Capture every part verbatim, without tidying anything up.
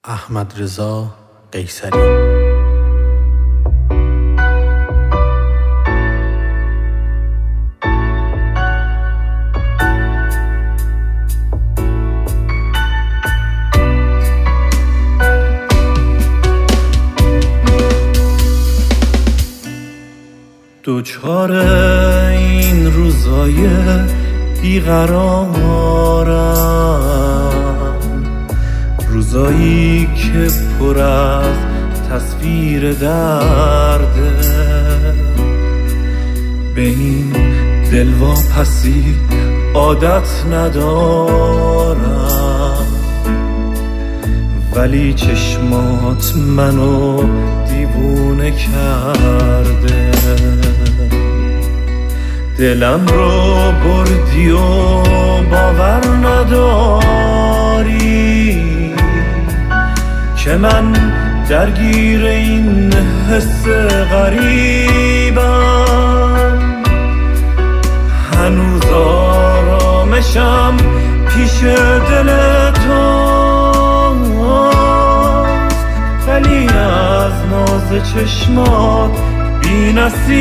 احمدرضا قیصری. دوچار این روزای بیقرارم، روزایی که پر از تصویر درده. به این دلواپسی عادت ندارم، ولی چشمات منو دیوونه کرده. دلم رو بردی و باور نداری که من درگیر این حس غریبم. هنوز آرامشم پیش دل تو، ولی از ناز چشمات بی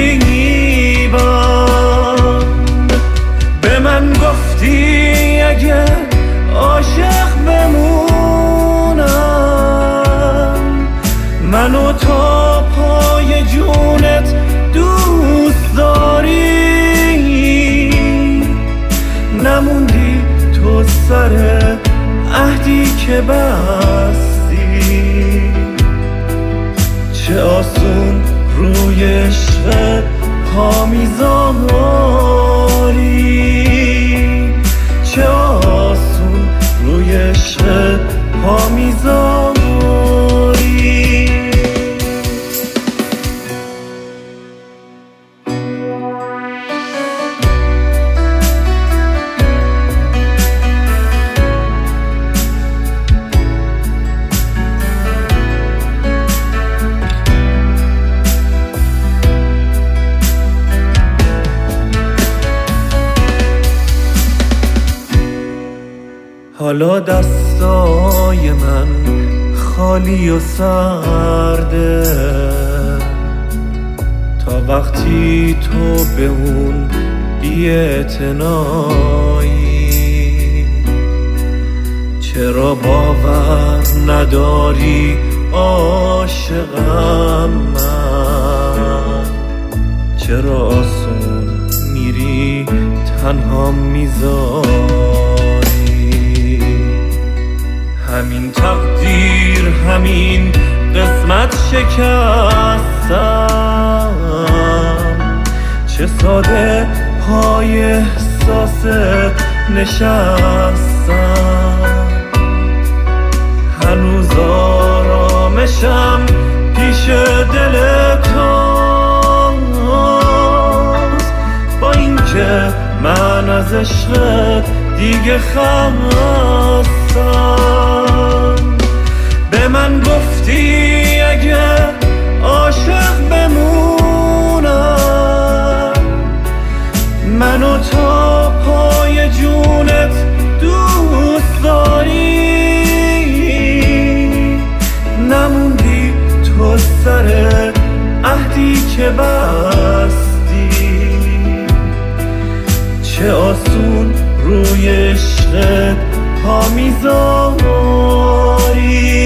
نصیبم. به من گفتی اگه عاشق بمونم، منو تا پای جونت دوست داری. نموندی تو سر عهدی که بستی، چه آسون روی عشق پا میذاری، چه آسون روی عشق پا میذاری. حالا دستای من خالی و سرده، تا وقتی تو به اون بی‌اعتنایی. چرا باور نداری عاشقم من؟ چرا آسون میری تنها میذاری؟ همین تقدیر، همین قسمت شکستم. چه ساده پای احساست نشستم. هنوز آرامشم پیش دل توست، با این که من از عشقت دیگه خستم. به من گفتی اگه عاشق بمونم، منو تا پای جونت دوست داری. نموندی تو سر عهدی که بستی، چه آسون روی عشقت پا میذاری.